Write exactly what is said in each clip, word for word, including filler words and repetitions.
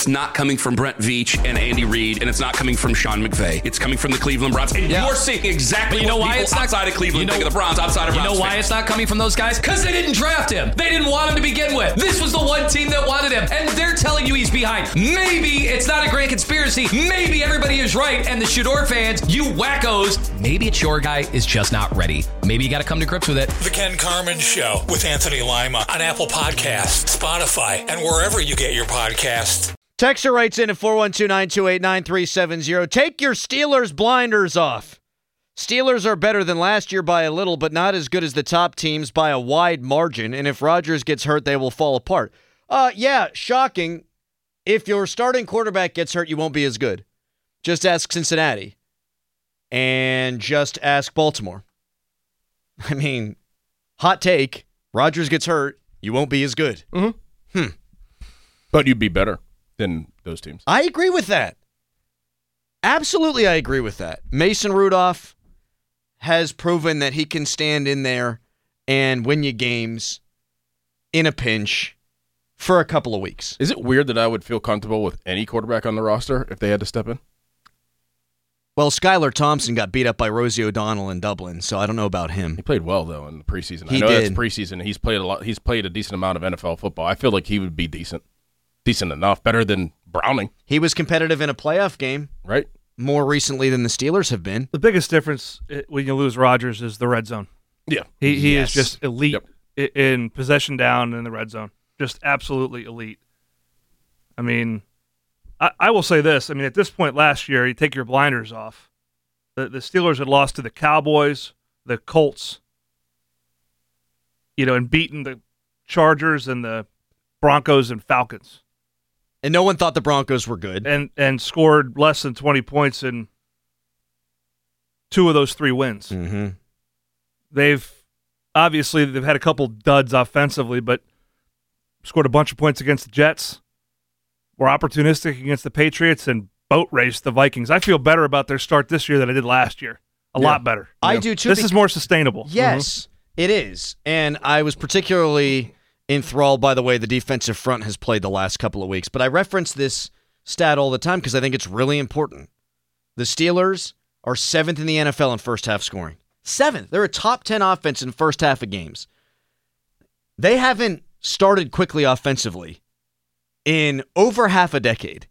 it's not coming from Brent Veach and Andy Reid, and it's not coming from Sean McVay. It's coming from the Cleveland Browns. And yeah. you're seeing exactly but you know what why people it's not, outside of Cleveland you know, think of the Browns, outside of You Browns know why fans. it's not coming from those guys? Because they didn't draft him. They didn't want him to begin with. This was the one team that wanted him, and they're telling you he's behind. Maybe it's not a grand conspiracy. Maybe everybody is right, and the Shador fans, you wackos, maybe it's your guy is just not ready. Maybe you got to come to grips with it. The Ken Carman Show with Anthony Lima on Apple Podcasts, Spotify, and wherever you get your podcasts. Texter writes in at four one two, nine two eight, nine three seven zero. Take your Steelers blinders off. Steelers are better than last year by a little, but not as good as the top teams by a wide margin. And if Rodgers gets hurt, they will fall apart. Uh, yeah, shocking. If your starting quarterback gets hurt, you won't be as good. Just ask Cincinnati. And just ask Baltimore. I mean, hot take. Rodgers gets hurt, you won't be as good. Mm-hmm. Hmm. But you'd be better than those teams. I agree with that. Absolutely, I agree with that. Mason Rudolph has proven that he can stand in there and win you games in a pinch for a couple of weeks. Is it weird that I would feel comfortable with any quarterback on the roster if they had to step in? Well, Skylar Thompson got beat up by Rosie O'Donnell in Dublin, so I don't know about him. He played well, though, in the preseason. He I know did. that's preseason. He's played a lot. He's played a decent amount of N F L football. I feel like he would be decent. Decent enough. Better than Browning. He was competitive in a playoff game. Right. More recently than the Steelers have been. The biggest difference when you lose Rodgers is the red zone. Yeah. He he yes. is just elite yep. in possession down in the red zone. Just absolutely elite. I mean, I, I will say this. I mean, at this point last year, you take your blinders off. The, the Steelers had lost to the Cowboys, the Colts, you know, and beaten the Chargers and the Broncos and Falcons. And no one thought the Broncos were good. And and scored less than twenty points in two of those three wins. Mm-hmm. They've, obviously, they've had a couple duds offensively, but scored a bunch of points against the Jets, were opportunistic against the Patriots, and boat raced the Vikings. I feel better about their start this year than I did last year. A yeah. lot better. I yeah. do, too. This be- is more sustainable. Yes, mm-hmm. it is. And I was particularly enthralled by the way the defensive front has played the last couple of weeks. But I reference this stat all the time because I think it's really important. The Steelers are seventh in the N F L in first half scoring. Seventh. They're a top ten offense in first half of games. They haven't started quickly offensively in over half a decade.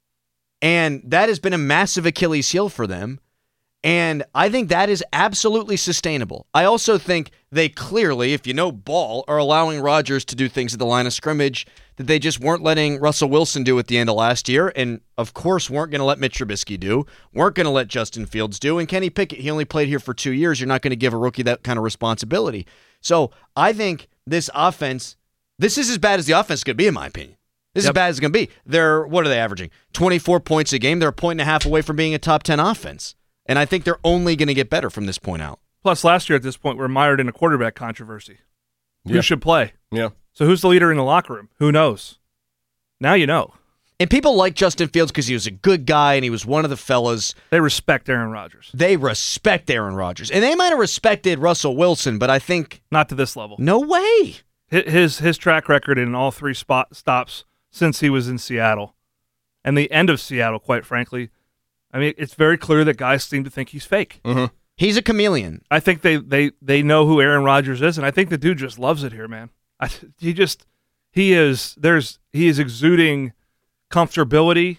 And that has been a massive Achilles heel for them. And I think that is absolutely sustainable. I also think they clearly, if you know ball, are allowing Rodgers to do things at the line of scrimmage that they just weren't letting Russell Wilson do at the end of last year. And, of course, weren't going to let Mitch Trubisky do, weren't going to let Justin Fields do. And Kenny Pickett, he only played here for two years. You're not going to give a rookie that kind of responsibility. So I think this offense, this is as bad as the offense could be, in my opinion. This yep. is as bad as it's going to be. They're, what are they averaging? twenty-four points a game. They're a point and a half away from being a top ten offense. And I think they're only going to get better from this point out. Plus, last year at this point, we're mired in a quarterback controversy. Yeah. Who should play? Yeah. So who's the leader in the locker room? Who knows? Now you know. And people like Justin Fields because he was a good guy and he was one of the fellas. They respect Aaron Rodgers. They respect Aaron Rodgers. And they might have respected Russell Wilson, but I think... Not to this level. No way. His, his track record in all three spot stops since he was in Seattle, and the end of Seattle, quite frankly, I mean, it's very clear that guys seem to think he's fake. Mm-hmm. He's a chameleon. I think they, they, they know who Aaron Rodgers is, and I think the dude just loves it here, man. I, he just he is there's he is exuding comfortability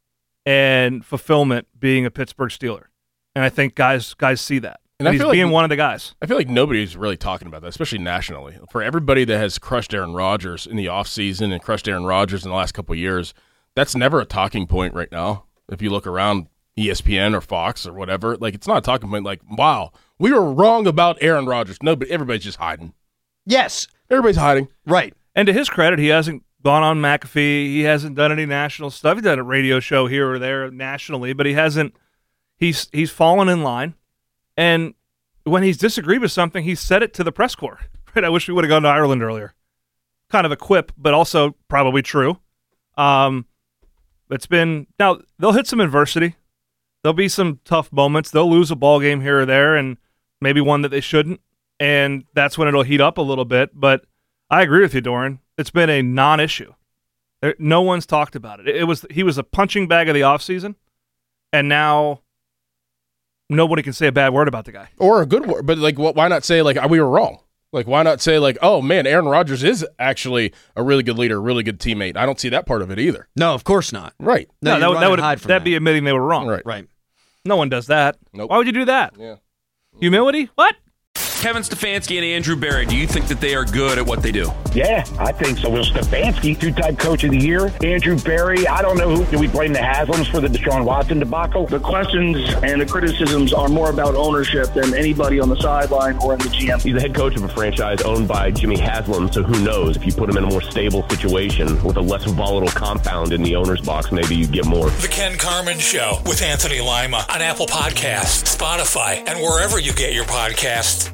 and fulfillment being a Pittsburgh Steeler, and I think guys guys see that. And, and I he's feel being like, one of the guys. I feel like nobody's really talking about that, especially nationally. For everybody that has crushed Aaron Rodgers in the offseason and crushed Aaron Rodgers in the last couple of years, that's never a talking point right now. If you look around E S P N or Fox or whatever, like it's not a talking point like, wow, we were wrong about Aaron Rodgers. No, but everybody's just hiding. Yes. Everybody's hiding. Right. And to his credit, he hasn't gone on McAfee. He hasn't done any national stuff. He's done a radio show here or there nationally, but he hasn't. He's he's fallen in line. And when he's disagreed with something, he's said it to the press corps. Right? I wish we would have gone to Ireland earlier. Kind of a quip, but also probably true. Um, it's been now they'll hit some adversity. There'll be some tough moments. They'll lose a ball game here or there, and maybe one that they shouldn't. And that's when it'll heat up a little bit. But I agree with you, Doran. It's been a non-issue. There, no one's talked about it. It was he was a punching bag of the offseason, and now nobody can say a bad word about the guy. Or a good word. But, like, why not say, like, we were wrong? Like, why not say, like, oh, man, Aaron Rodgers is actually a really good leader, a really good teammate. I don't see that part of it either. No, of course not. Right. No, No, that, that would hide from that'd that. be admitting they were wrong. Right. Right. No one does that. Nope. Why would you do that? Yeah. Humility? What? Kevin Stefanski and Andrew Berry, do you think that they are good at what they do? Yeah, I think so. Well, Stefanski, two-time coach of the year. Andrew Berry, I don't know who. Do we blame the Haslams for the Deshaun Watson debacle? The questions and the criticisms are more about ownership than anybody on the sideline or in the G M. He's the head coach of a franchise owned by Jimmy Haslam, so who knows? If you put him in a more stable situation with a less volatile compound in the owner's box, maybe you get more. The Ken Carman Show with Anthony Lima on Apple Podcasts, Spotify, and wherever you get your podcasts.